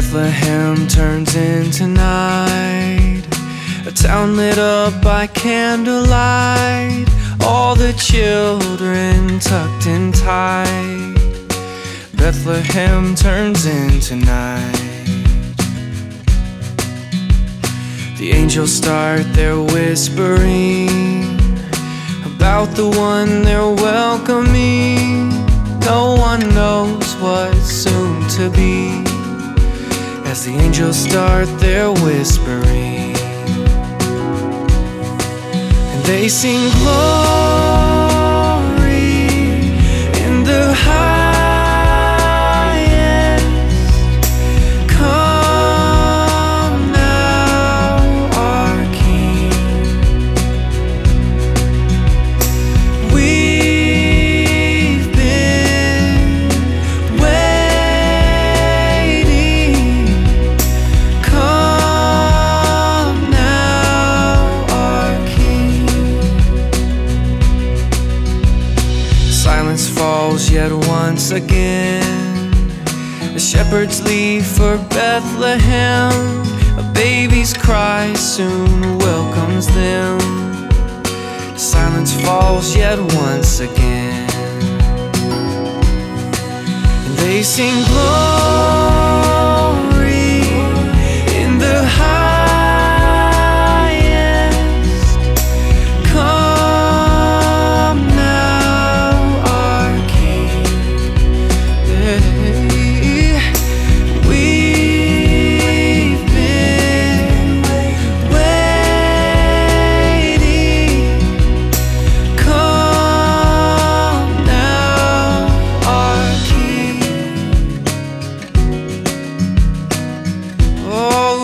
Bethlehem turns into night, a town lit up by candlelight, all the children tucked in tight. Bethlehem turns into night. The angels start their whispering about the one they're welcoming. No one knows what's soon to be, as the angels start their whispering. And they sing glory in the highest. Come now, our King. We've been waiting. Come now, our King. Silence falls yet once again. The shepherds leave for Bethlehem. A baby's cry soon welcomes them. Silence falls yet once again. And they sing glory in the highest. Come now, our King. We've been waiting. Come now, our King. Oh,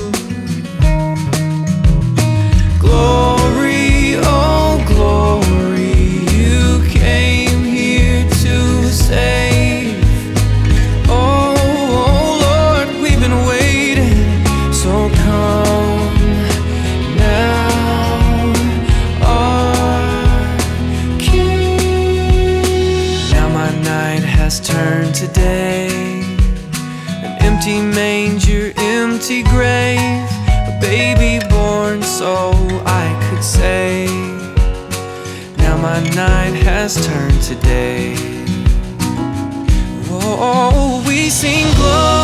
glory, oh glory, you came here to save. Oh Lord, we've been waiting, so come now, our King. Now my night has turned to day, an empty manger, empty grave, a baby born so I could say. Now my night has turned to day. Oh, we sing glory